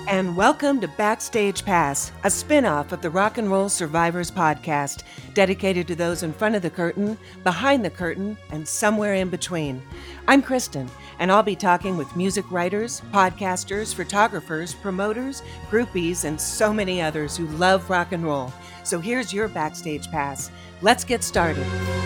And welcome to Backstage Pass, a spin-off of the Rock and Roll Survivors podcast, dedicated to those in front of the curtain, behind the curtain, and somewhere in between. I'm Kristen, and I'll be talking with music writers, podcasters, photographers, promoters, groupies, and so many others who love rock and roll. So here's your Backstage Pass. Let's get started.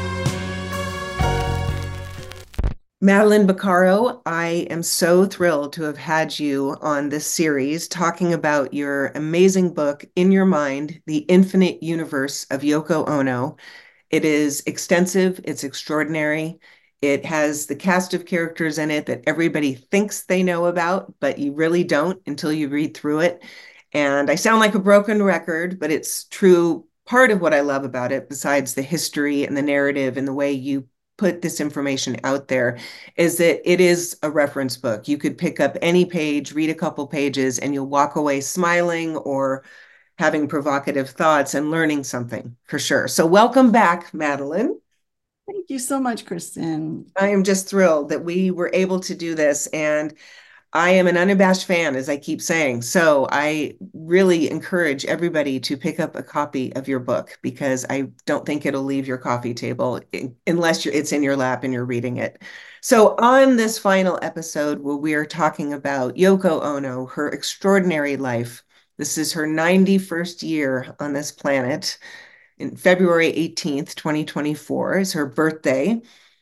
Madeline Baccaro, I am so thrilled to have had you on this series talking about your amazing book, In Your Mind, The Infinite Universe of Yoko Ono. It is extensive, it's extraordinary. It has the cast of characters in it that everybody thinks they know about, but you really don't until you read through it. And I sound like a broken record, but it's true. Part of what I love about it, besides the history and the narrative and the way you put this information out there, is that it is a reference book. You could pick up any page, read a couple pages, and you'll walk away smiling or having provocative thoughts and learning something for sure. So welcome back, Madeline. Thank you so much, Kristen. I am just thrilled that we were able to do this. And I am an unabashed fan, as I keep saying. So I really encourage everybody to pick up a copy of your book, because I don't think it'll leave your coffee table unless it's in your lap and you're reading it. So on this final episode, where we are talking about Yoko Ono, her extraordinary life, this is her 91st year on this planet. In February 18th, 2024 is her birthday.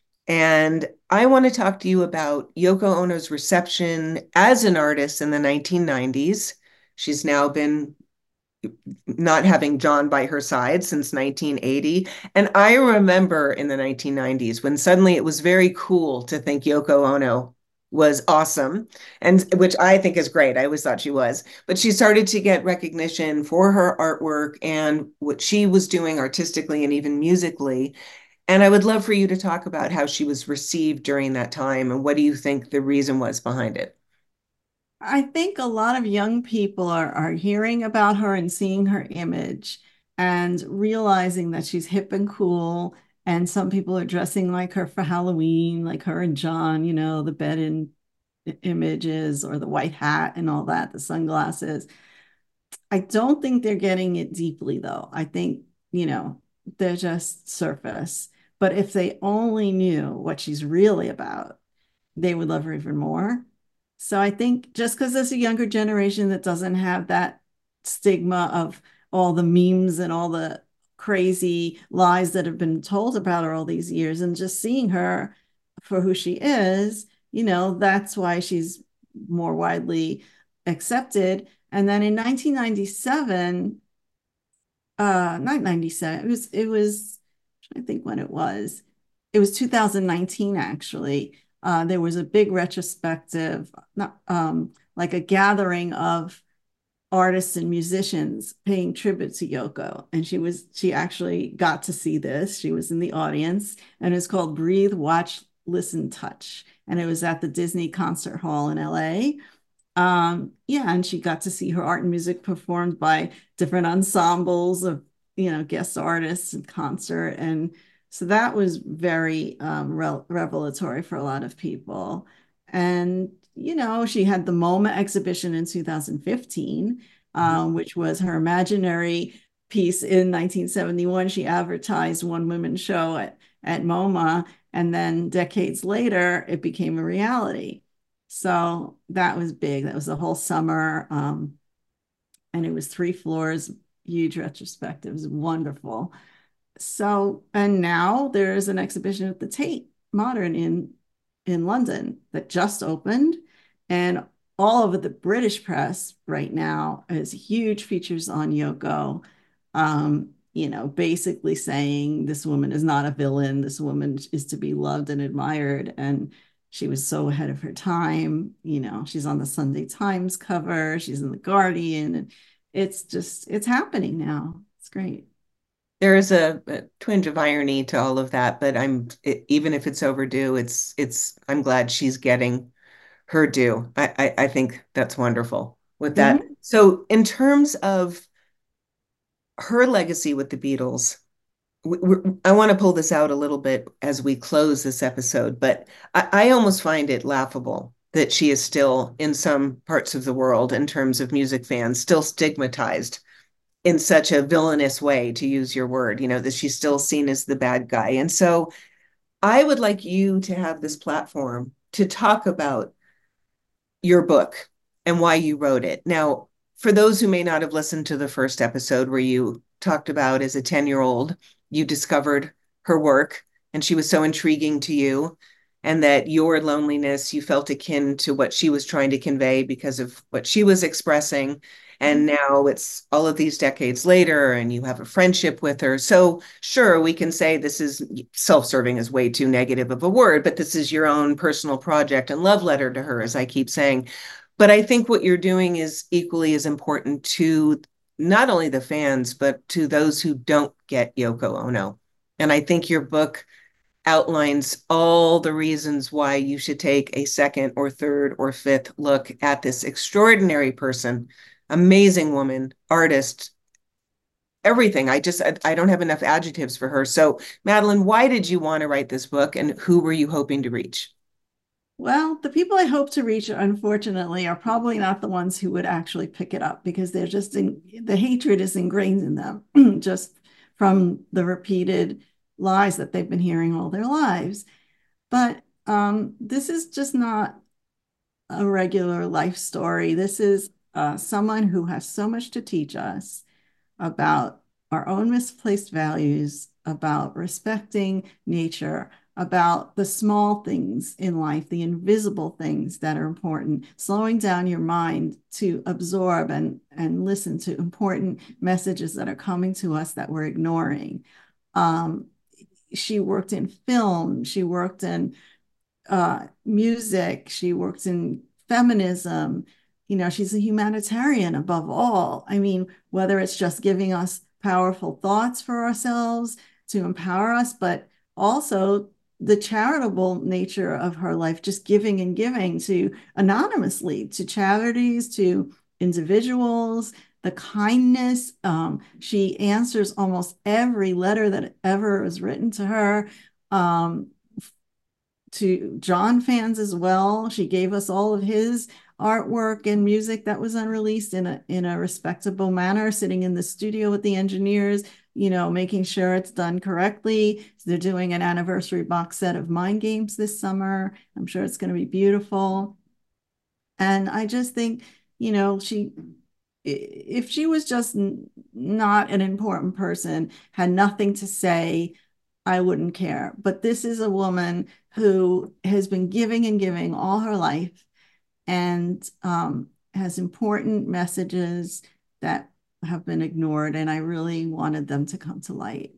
And I want to talk to you about Yoko Ono's reception as an artist in the 1990s. She's now been not having John by her side since 1980. And I remember in the 1990s when suddenly it was very cool to think Yoko Ono was awesome, and which I think is great. I always thought she was, but she started to get recognition for her artwork and what she was doing artistically and even musically. And I would love for you to talk about how she was received during that time, and what do you think the reason was behind it? I think a lot of young people are hearing about her and seeing her image and realizing that she's hip and cool. And some people are dressing like her for Halloween, like her and John, the bed in images or the white hat and all that, the sunglasses. I don't think they're getting it deeply, though. I think, they're just surface. But if they only knew what she's really about, they would love her even more. So I think just because there's a younger generation that doesn't have that stigma of all the memes and all the crazy lies that have been told about her all these years, and just seeing her for who she is, that's why she's more widely accepted. And then in 1997, not 97, it was, I think when it was 2019, actually. There was a big retrospective, not like a gathering of artists and musicians paying tribute to Yoko. And she actually got to see this. She was in the audience, and it's called Breathe, Watch, Listen, Touch. And it was at the Disney Concert Hall in LA. Yeah, and she got to see her art and music performed by different ensembles of, guest artists and concert. And so that was very revelatory for a lot of people. And, she had the MoMA exhibition in 2015, which was her imaginary piece in 1971. She advertised one woman show at MoMA, and then decades later, it became a reality. So that was big. That was the whole summer. And it was 3 floors, huge retrospective. It was wonderful. So, and now there's an exhibition at the Tate Modern in London that just opened, and all over the British press right now has huge features on Yoko. Basically saying this woman is not a villain. This woman is to be loved and admired, and she was so ahead of her time. She's on the Sunday Times cover. She's in the Guardian, and it's happening now. It's great. There is a twinge of irony to all of that, but even if it's overdue, I'm glad she's getting her due. I think that's wonderful with that. Mhm. So in terms of her legacy with the Beatles, I want to pull this out a little bit as we close this episode, but I almost find it laughable that she is still in some parts of the world in terms of music fans, still stigmatized in such a villainous way, to use your word, that she's still seen as the bad guy. And so I would like you to have this platform to talk about your book and why you wrote it. Now, for those who may not have listened to the first episode where you talked about as a 10-year-old, you discovered her work and she was so intriguing to you, and that your loneliness, you felt akin to what she was trying to convey because of what she was expressing. And now it's all of these decades later, and you have a friendship with her. So, sure, we can say this is self serving, is way too negative of a word, but this is your own personal project and love letter to her, as I keep saying. But I think what you're doing is equally as important to not only the fans, but to those who don't get Yoko Ono. And I think your book outlines all the reasons why you should take a second or third or fifth look at this extraordinary person, amazing woman, artist, everything. I don't have enough adjectives for her. So, Madeline, why did you want to write this book, and who were you hoping to reach? Well, the people I hope to reach, unfortunately, are probably not the ones who would actually pick it up because the hatred is ingrained in them just from the repeated lies that they've been hearing all their lives. But this is just not a regular life story. This is someone who has so much to teach us about our own misplaced values, about respecting nature, about the small things in life, the invisible things that are important, slowing down your mind to absorb and listen to important messages that are coming to us that we're ignoring. Um, she worked in film, she worked in music, she works in feminism. She's a humanitarian above all. I mean, whether it's just giving us powerful thoughts for ourselves to empower us, but also the charitable nature of her life, just giving and giving to anonymously to charities, to individuals, the kindness. She answers almost every letter that ever was written to her. To John fans as well. She gave us all of his artwork and music that was unreleased in a respectable manner, sitting in the studio with the engineers, making sure it's done correctly. So they're doing an anniversary box set of Mind Games this summer. I'm sure it's going to be beautiful. And I just think, if she was just not an important person, had nothing to say, I wouldn't care. But this is a woman who has been giving and giving all her life and has important messages that have been ignored. And I really wanted them to come to light.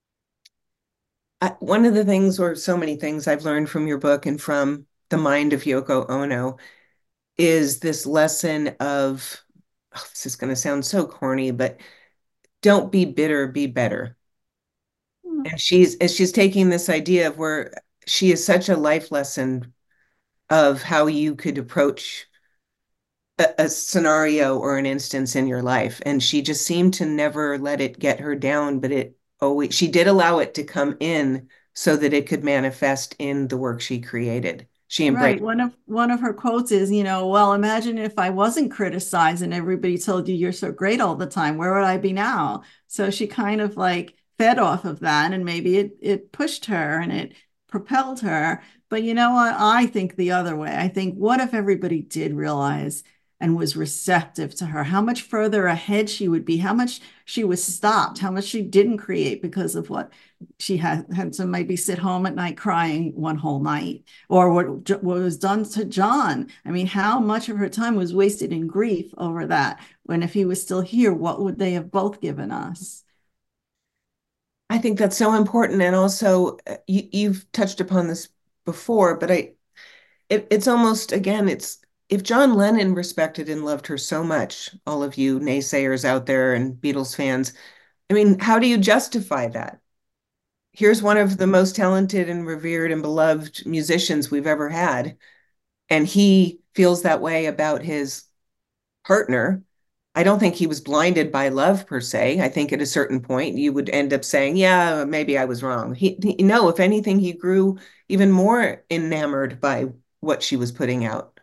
One of the things, or so many things I've learned from your book and from the mind of Yoko Ono, is this lesson of, oh, this is going to sound so corny, but don't be bitter, be better. And she's taking this idea of where she is such a life lesson of how you could approach a scenario or an instance in your life. And she just seemed to never let it get her down, but she did allow it to come in so that it could manifest in the work she created. She Right. embraced. One of her quotes is, well, imagine if I wasn't criticized and everybody told you you're so great all the time, where would I be now? So she kind of like fed off of that, and maybe it pushed her and it propelled her. But you know what? I think the other way. I think, what if everybody did realize and was receptive to her, how much further ahead she would be, how much she was stopped, how much she didn't create because of what she had to maybe sit home at night crying one whole night, or what was done to John. I mean, how much of her time was wasted in grief over that, when if he was still here, what would they have both given us? I think that's so important. And also, you've touched upon this before, but it's almost, again, it's if John Lennon respected and loved her so much, all of you naysayers out there and Beatles fans, I mean, how do you justify that? Here's one of the most talented and revered and beloved musicians we've ever had, and he feels that way about his partner. I don't think he was blinded by love per se. I think at a certain point you would end up saying, yeah, maybe I was wrong. No, if anything, he grew even more enamored by what she was putting out.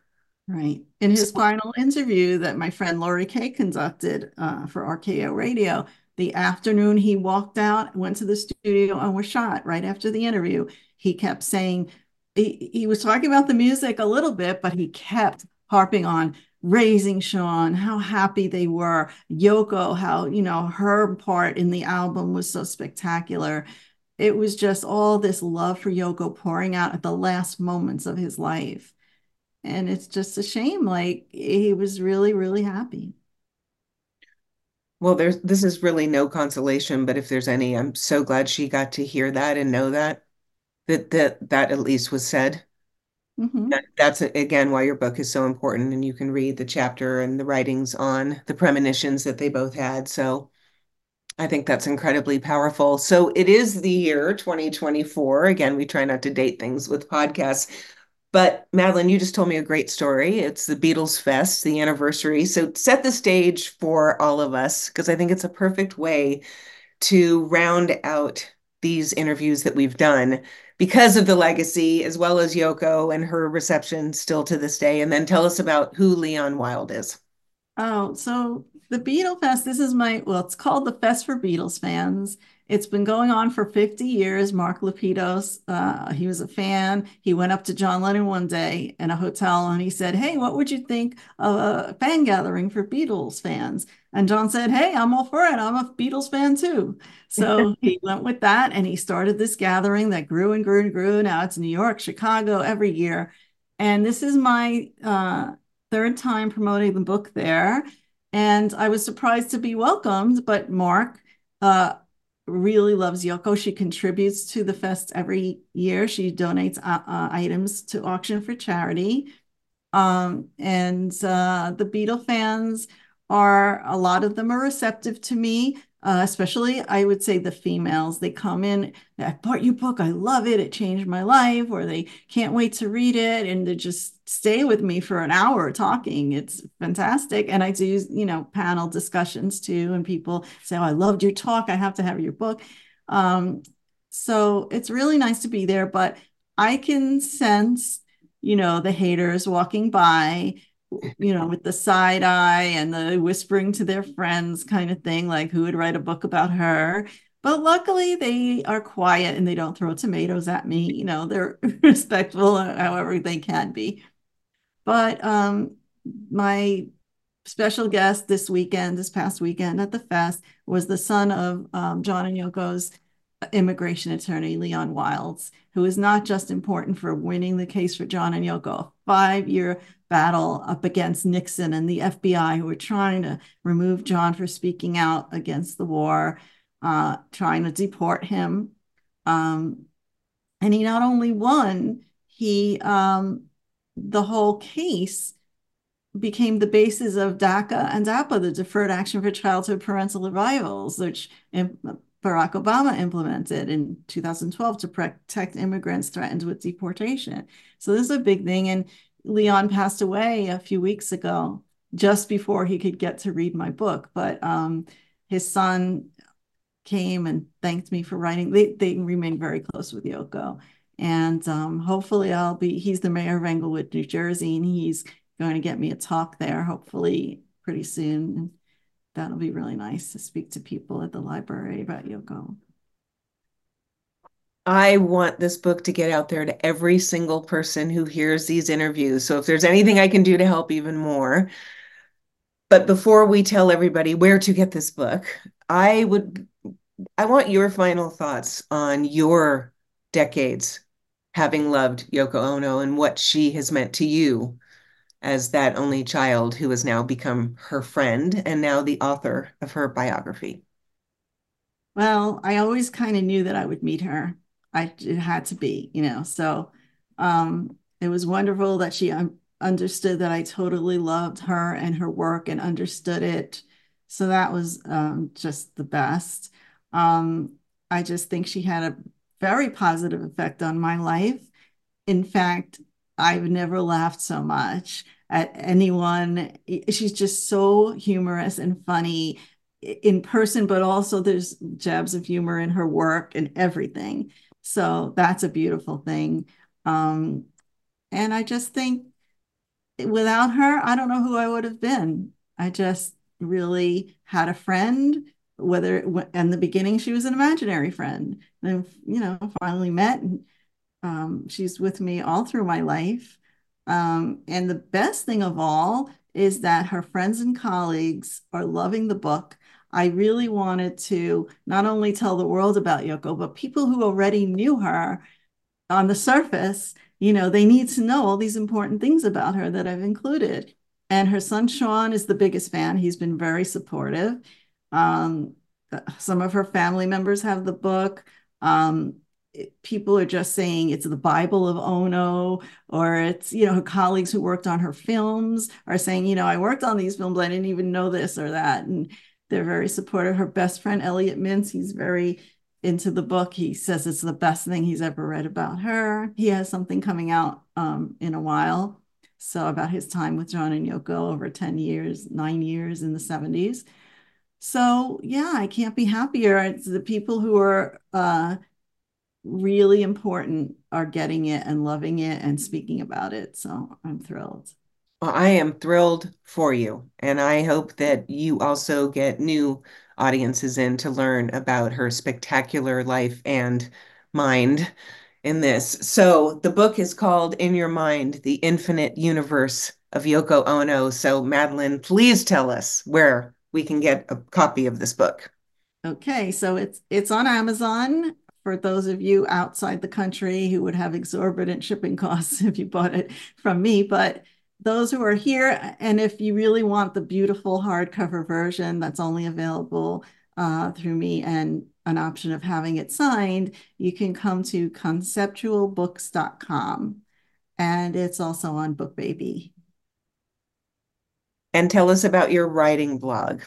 Right. In his So, final interview that my friend Lori Kay conducted for RKO Radio, the afternoon he walked out, went to the studio, and was shot right after the interview. He kept saying, he was talking about the music a little bit, but he kept harping on raising Sean, how happy they were, Yoko, how, her part in the album was so spectacular. It was just all this love for Yoko pouring out at the last moments of his life. And it's just a shame. Like he was really, really happy. well, this is really no consolation, but if there's any, I'm so glad she got to hear that and know that at least was said. Hmm. That's again why your book is so important, and you can read the chapter and the writings on the premonitions that they both had. So I think that's incredibly powerful. So it is the year 2024. Again, we try not to date things with podcasts. But Madeline, you just told me a great story. It's the Beatles Fest, the anniversary. So set the stage for all of us, because I think it's a perfect way to round out these interviews that we've done because of the legacy, as well as Yoko and her reception still to this day. And then tell us about who Leon Wilde is. Oh, so the Beatle Fest, this is well, it's called the Fest for Beatles fans. It's been going on for 50 years. Mark Lapidus, he was a fan. He went up to John Lennon one day in a hotel and he said, "Hey, what would you think of a fan gathering for Beatles fans?" And John said, "Hey, I'm all for it. I'm a Beatles fan too." So he went with that and he started this gathering that grew and grew and grew. Now it's New York, Chicago every year. And this is my third time promoting the book there. And I was surprised to be welcomed, but Mark uh, really loves Yoko. She contributes to the fest every year. She donates items to auction for charity. And the Beatle fans are, a lot of them are receptive to me, especially I would say the females. They come in, "I bought your book, I love it, it changed my life," or they can't wait to read it, and they just stay with me for an hour talking. It's fantastic. And I do, panel discussions too, and people say, "Oh, I loved your talk, I have to have your book." Um, so it's really nice to be there, but I can sense the haters walking by, with the side eye and the whispering to their friends kind of thing, like who would write a book about her. But luckily, they are quiet and they don't throw tomatoes at me. They're respectful however they can be. But my special guest this past weekend at the fest, was the son of John and Yoko's immigration attorney, Leon Wildes, who is not just important for winning the case for John and Yoko, a 5-year battle up against Nixon and the FBI, who were trying to remove John for speaking out against the war, trying to deport him. Um, and he not only won, the whole case became the basis of DACA and DAPA, the Deferred Action for Childhood Parental Arrivals, which Barack Obama implemented in 2012 to protect immigrants threatened with deportation. So this is a big thing. And Leon passed away a few weeks ago, just before he could get to read my book. But his son came and thanked me for writing. They remain very close with Yoko. And hopefully he's the mayor of Englewood, New Jersey, and he's going to get me a talk there, hopefully pretty soon. And that'll be really nice to speak to people at the library about Yoko. I want this book to get out there to every single person who hears these interviews. So if there's anything I can do to help even more. But before we tell everybody where to get this book, I would I want your final thoughts on your decades having loved Yoko Ono and what she has meant to you as that only child who has now become her friend and now the author of her biography. Well, I always kind of knew that I would meet her. It had to be, So it was wonderful that she understood that I totally loved her and her work and understood it. So that was just the best. Um, I just think she had a very positive effect on my life. In fact, I've never laughed so much at anyone. She's just so humorous and funny in person, but also there's jabs of humor in her work and everything. So that's a beautiful thing. And I just think without her, I don't know who I would have been. I just really had a friend, whether in the beginning she was an imaginary friend, and finally met, and she's with me all through my life. And the best thing of all is that her friends and colleagues are loving the book. I really wanted to not only tell the world about Yoko, but people who already knew her on the surface, they need to know all these important things about her that I've included. And her son Sean is the biggest fan. He's been very supportive. Um, some of her family members have the book. People are just saying it's the Bible of Ono, or it's, her colleagues who worked on her films are saying, I worked on these films, I didn't even know this or that. And they're very supportive. Her best friend, Elliot Mintz, he's very into the book. He says it's the best thing he's ever read about her. He has something coming out in a while. So about his time with John and Yoko over 10 years, 9 years in the 70s. So yeah, I can't be happier. It's the people who are really important are getting it and loving it and speaking about it. So I'm thrilled. Well, I am thrilled for you, and I hope that you also get new audiences in to learn about her spectacular life and mind in this. So, the book is called In Your Mind, The Infinite Universe of Yoko Ono. So, Madeline, please tell us where we can get a copy of this book. Okay, so it's on Amazon for those of you outside the country who would have exorbitant shipping costs if you bought it from me. But those who are here, and if you really want the beautiful hardcover version that's only available through me and an option of having it signed, you can come to conceptualbooks.com. And it's also on BookBaby. And tell us about your writing blog.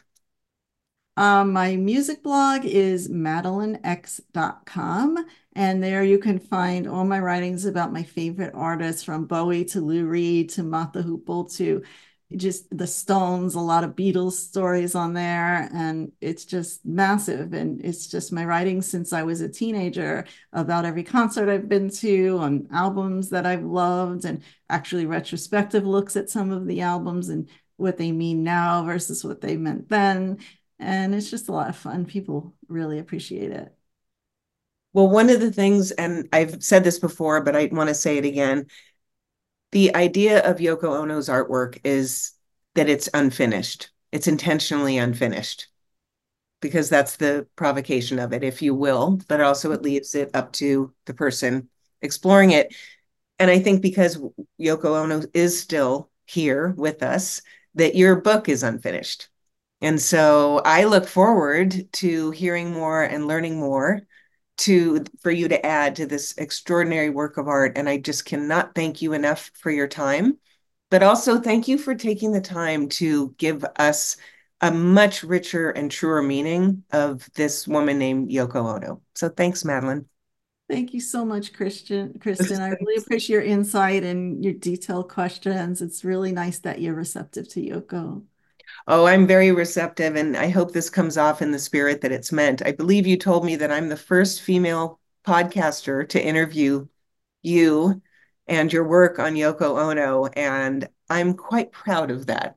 My music blog is madelinex.com, and there you can find all my writings about my favorite artists from Bowie to Lou Reed to Mott the Hoople to just the Stones, a lot of Beatles stories on there, and it's just massive. And it's just my writing since I was a teenager about every concert I've been to, on albums that I've loved, and actually retrospective looks at some of the albums and what they mean now versus what they meant then. And it's just a lot of fun. People really appreciate it. Well, one of the things, and I've said this before, but I want to say it again, the idea of Yoko Ono's artwork is that it's unfinished. It's intentionally unfinished because that's the provocation of it, if you will, but also it leaves it up to the person exploring it. And I think because Yoko Ono is still here with us, that your book is unfinished. And so I look forward to hearing more and learning more to for you to add to this extraordinary work of art. And I just cannot thank you enough for your time, but also thank you for taking the time to give us a much richer and truer meaning of this woman named Yoko Ono. So thanks, Madeline. Thank you so much, Kristen. I really appreciate your insight and your detailed questions. It's really nice that you're receptive to Yoko. Oh, I'm very receptive, and I hope this comes off in the spirit that it's meant. I believe you told me that I'm the first female podcaster to interview you and your work on Yoko Ono, and I'm quite proud of that.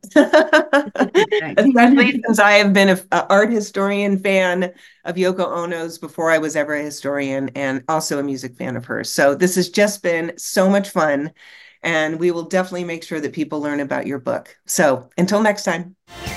Especially since I have been an art historian fan of Yoko Ono's before I was ever a historian, and also a music fan of hers. So this has just been so much fun, and we will definitely make sure that people learn about your book. So until next time.